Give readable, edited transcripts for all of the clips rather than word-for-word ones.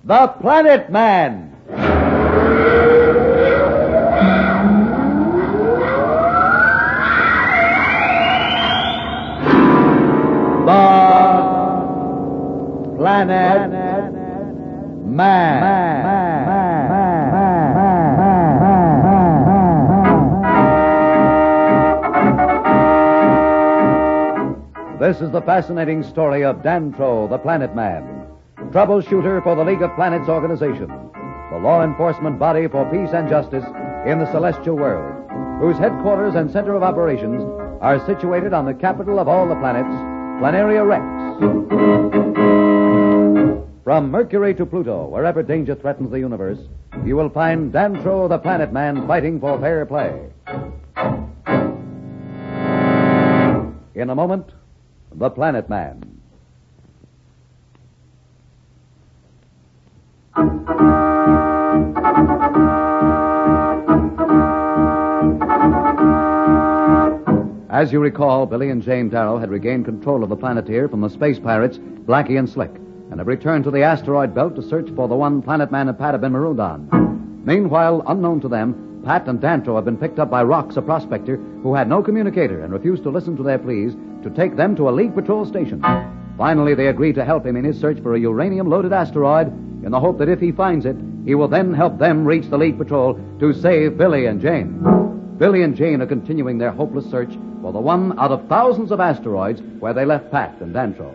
The Planet Man. The Planet Man. This is the fascinating story of Dantro, the Planet Man, troubleshooter for the League of Planets organization, the law enforcement body for peace and justice in the celestial world, whose headquarters and center of operations are situated on the capital of all the planets, Planaria Rex. From Mercury to Pluto, wherever danger threatens the universe, you will find Dantro, the Planet Man, fighting for fair play. In a moment, The Planet Man. As you recall, Billy and Jane Darrow had regained control of the Planeteer from the space pirates, Blackie and Slick, and have returned to the asteroid belt to search for the one Planet Man and Pat have been marooned on. Meanwhile, unknown to them, Pat and Dantro have been picked up by Rox, a prospector who had no communicator and refused to listen to their pleas to take them to a League patrol station. Finally, they agree to help him in his search for a uranium-loaded asteroid in the hope that if he finds it, he will then help them reach the League patrol to save Billy and Jane. Billy and Jane are continuing their hopeless search for the one out of thousands of asteroids where they left Pat and Dantro.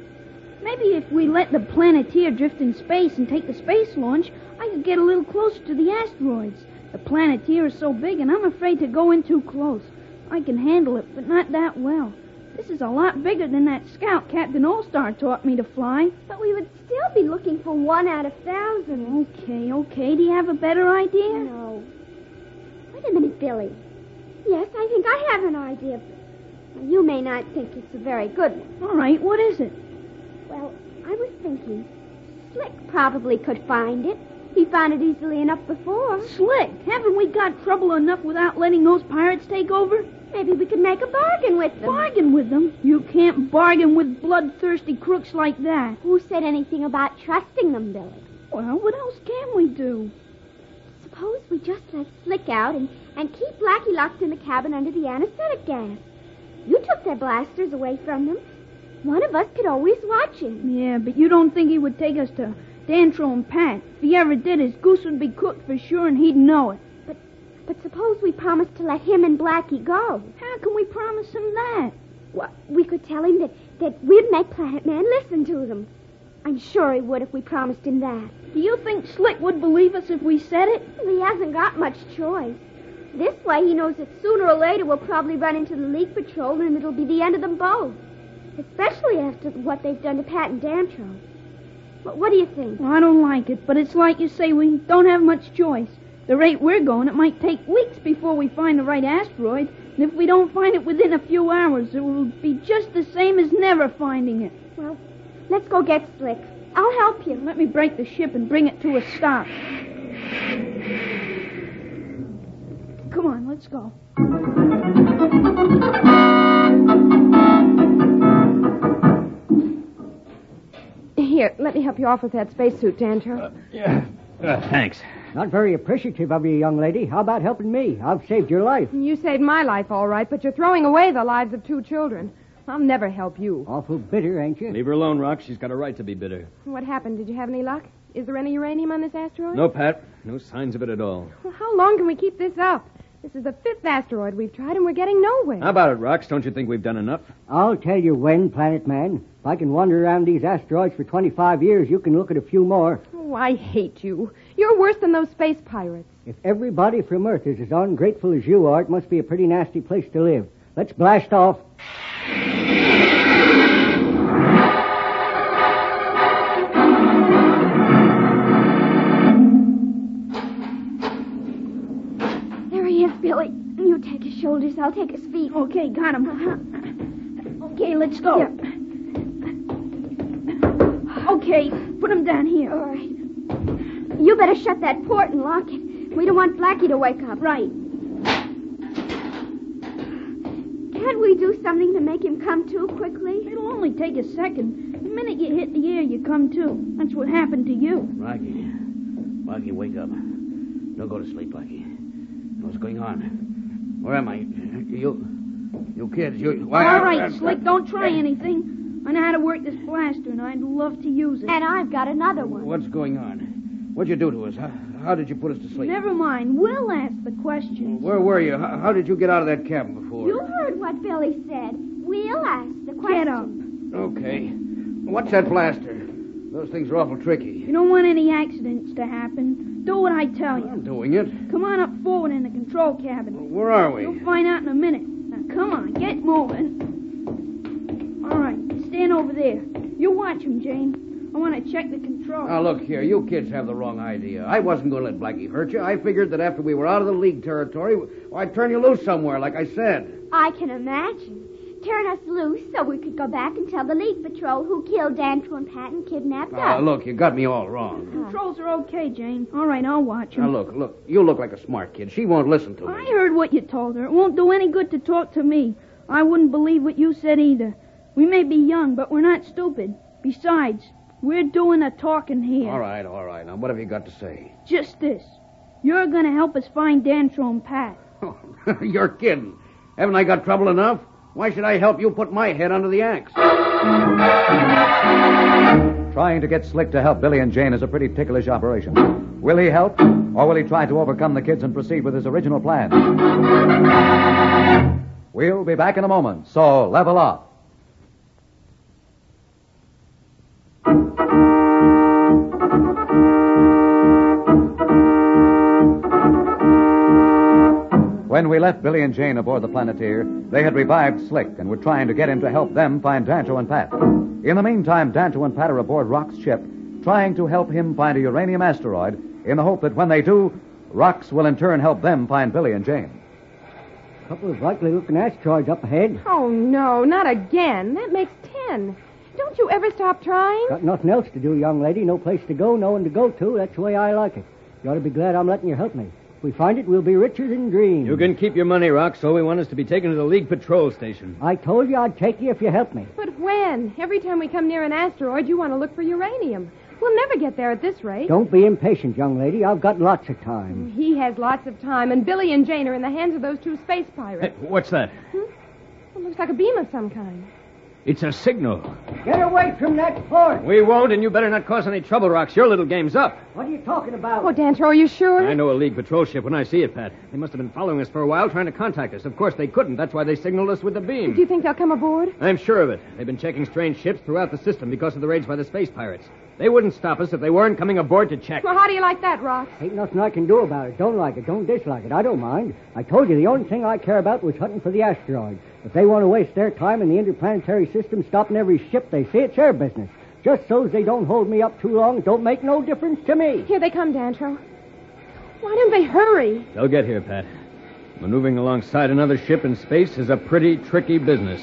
Maybe if we let the Planeteer drift in space and take the space launch, I could get a little closer to the asteroids. The Planeteer is so big, and I'm afraid to go in too close. I can handle it, but not that well. This is a lot bigger than that scout Captain All-Star taught me to fly. But we would still be looking for 1 out of 1,000. Okay. Do you have a better idea? No. Wait a minute, Billy. Yes, I think I have an idea. You may not think it's a very good one. All right, what is it? Well, I was thinking Slick probably could find it. He found it easily enough before. Slick, haven't we got trouble enough without letting those pirates take over? Maybe we could make a bargain with them. Bargain with them? You can't bargain with bloodthirsty crooks like that. Who said anything about trusting them, Billy? Well, what else can we do? Suppose we just let Slick out and keep Blackie locked in the cabin under the anesthetic gas. You took their blasters away from them. One of us could always watch him. Yeah, but you don't think he would take us to Dantro and Pat? If he ever did, his goose would be cooked for sure, and he'd know it. But suppose we promise to let him and Blackie go. How can we promise him that? Well, we could tell him that we'd make Planet Man listen to them. I'm sure he would if we promised him that. Do you think Slick would believe us if we said it? He hasn't got much choice. This way he knows that sooner or later we'll probably run into the League Patrol and it'll be the end of them both. Especially after what they've done to Pat and Dantro. What do you think? Well, I don't like it, but it's like you say, we don't have much choice. The rate we're going, it might take weeks before we find the right asteroid. And if we don't find it within a few hours, it will be just the same as never finding it. Well, let's go get Slick. I'll help you. Let me break the ship and bring it to a stop. Come on, let's go. Here, let me help you off with that spacesuit, Dantro. Thanks. Not very appreciative of you, young lady. How about helping me? I've saved your life. You saved my life, all right, but you're throwing away the lives of 2 children. I'll never help you. Awful bitter, ain't you? Leave her alone, Rock. She's got a right to be bitter. What happened? Did you have any luck? Is there any uranium on this asteroid? No, Pat. No signs of it at all. Well, how long can we keep this up? This is the 5th asteroid we've tried, and we're getting nowhere. How about it, Rox? Don't you think we've done enough? I'll tell you when, Planet Man. If I can wander around these asteroids for 25 years, you can look at a few more. Oh, I hate you. You're worse than those space pirates. If everybody from Earth is as ungrateful as you are, it must be a pretty nasty place to live. Let's blast off. There he is, Billy. You take his shoulders, I'll take his feet. Okay, got him. Okay, let's go. Yeah. Okay, put him down here. All right. You better shut that port and lock it. We don't want Blackie to wake up. Right. Can't we do something to make him come to quickly? It'll only take a second. The minute you hit the air, you come to. That's what happened to you. Blackie, wake up. Don't go to sleep, Blackie. What's going on? Where am I? You kids, why? All right, Slick, don't try anything. I know how to work this blaster, and I'd love to use it. And I've got another one. What's going on? What'd you do to us? How did you put us to sleep? Never mind. We'll ask the questions. Where were you? How did you get out of that cabin before? You heard what Billy said. We'll ask the question. Get up. Okay. What's that blaster? Those things are awful tricky. You don't want any accidents to happen. Do what I tell you. I'm doing it. Come on up forward in the control cabin. Where are we? You'll find out in a minute. Now, come on, get moving. All right, stand over there. You watch him, Jane. I want to check the control. Now, look here. You kids have the wrong idea. I wasn't going to let Blackie hurt you. I figured that after we were out of the League territory, I'd turn you loose somewhere, like I said. I can imagine. Turn us loose so we could go back and tell the League Patrol who killed Dantro and Pat and kidnapped us. Look, you got me all wrong. Controls are okay, Jane. All right, I'll watch him. Now, look. You look like a smart kid. She won't listen to me. I heard what you told her. It won't do any good to talk to me. I wouldn't believe what you said either. We may be young, but we're not stupid. Besides, we're doing the talking here. All right. Now, what have you got to say? Just this. You're going to help us find Dantro and Pat. You're kidding. Haven't I got trouble enough? Why should I help you put my head under the axe? Trying to get Slick to help Billy and Jane is a pretty ticklish operation. Will he help, or will he try to overcome the kids and proceed with his original plan? We'll be back in a moment, so level up. When we left Billy and Jane aboard the Planeteer, they had revived Slick and were trying to get him to help them find Dantro and Pat. In the meantime, Dantro and Pat are aboard Rock's ship, trying to help him find a uranium asteroid in the hope that when they do, Rox will in turn help them find Billy and Jane. A couple of likely-looking asteroids up ahead. Oh, no, not again. That makes 10. Don't you ever stop trying? Got nothing else to do, young lady. No place to go, no one to go to. That's the way I like it. You ought to be glad I'm letting you help me. If we find it, we'll be richer than dreams. You can keep your money, Rox. All we want is to be taken to the League Patrol Station. I told you I'd take you if you help me. But when? Every time we come near an asteroid, you want to look for uranium. We'll never get there at this rate. Don't be impatient, young lady. I've got lots of time. He has lots of time, and Billy and Jane are in the hands of those two space pirates. Hey, what's that? It looks like a beam of some kind. It's a signal. Get away from that port. We won't, and you better not cause any trouble, Rox. Your little game's up. What are you talking about? Oh, Dantro, are you sure? I know a League patrol ship when I see it, Pat. They must have been following us for a while, trying to contact us. Of course, they couldn't. That's why they signaled us with the beam. Do you think they'll come aboard? I'm sure of it. They've been checking strange ships throughout the system because of the raids by the space pirates. They wouldn't stop us if they weren't coming aboard to check. Well, how do you like that, Rox? Ain't nothing I can do about it. Don't like it. Don't dislike it. I don't mind. I told you the only thing I care about was hunting for the asteroid. If they want to waste their time in the interplanetary system stopping every ship they see, it's their business. Just so's they don't hold me up too long, it don't make no difference to me. Here they come, Dantro. Why don't they hurry? They'll get here, Pat. Maneuvering alongside another ship in space is a pretty tricky business.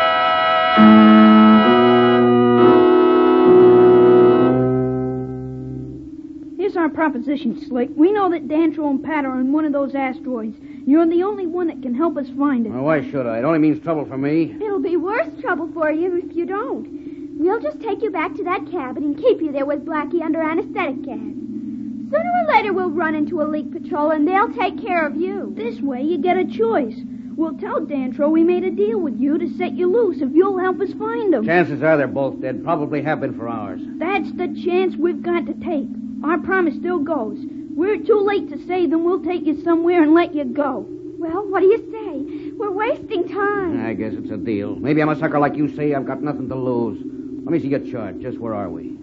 Here's our proposition, Slick. We know that Dantro and Pat are on one of those asteroids. You're the only one that can help us find it. Well, why should I? It only means trouble for me. It'll be worse trouble for you if you don't. We'll just take you back to that cabin and keep you there with Blackie under anesthetic gas. Sooner or later, we'll run into a League patrol, and they'll take care of you. This way, you get a choice. We'll tell Dantro we made a deal with you to set you loose if you'll help us find them. Chances are they're both dead. Probably have been for hours. That's the chance we've got to take. Our promise still goes. We're too late to save them. We'll take you somewhere and let you go. Well, what do you say? We're wasting time. I guess it's a deal. Maybe I'm a sucker like you say. I've got nothing to lose. Let me see your chart. Just where are we?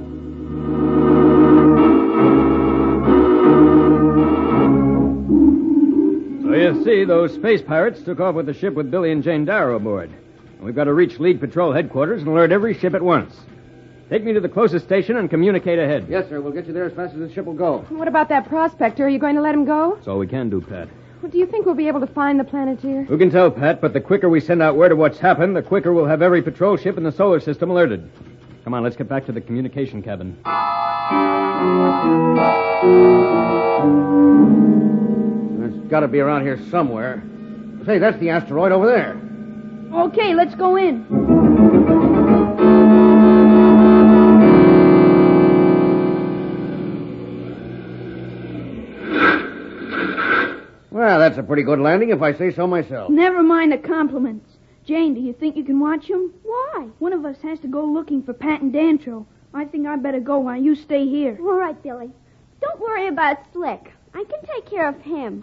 So you see, those space pirates took off with the ship with Billy and Jane Darrow aboard. And we've got to reach League Patrol headquarters and alert every ship at once. Take me to the closest station and communicate ahead. Yes, sir. We'll get you there as fast as the ship will go. What about that prospector? Are you going to let him go? That's all we can do, Pat. Well, do you think we'll be able to find the Planeteer? Who can tell, Pat, but the quicker we send out word of what's happened, the quicker we'll have every patrol ship in the solar system alerted. Come on, let's get back to the communication cabin. It's got to be around here somewhere. Say, that's the asteroid over there. Okay, let's go in. pretty good landing if I say so myself. Never mind the compliments. Jane, do you think you can watch him? Why? One of us has to go looking for Pat and Dantro. I think I better go while you stay here. All right, Billy. Don't worry about Slick. I can take care of him.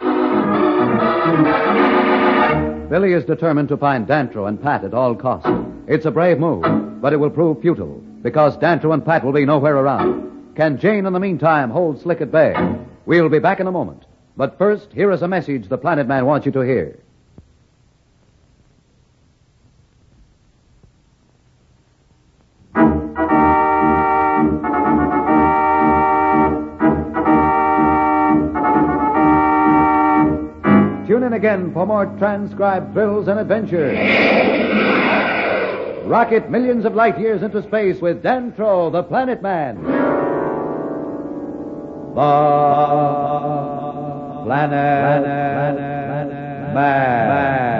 Billy is determined to find Dantro and Pat at all costs. It's a brave move, but it will prove futile, because Dantro and Pat will be nowhere around. Can Jane, in the meantime, hold Slick at bay? We'll be back in a moment. But first, here is a message the Planet Man wants you to hear. Tune in again for more transcribed thrills and adventures. Rocket millions of light years into space with Dantro, the Planet Man. The Planet Man.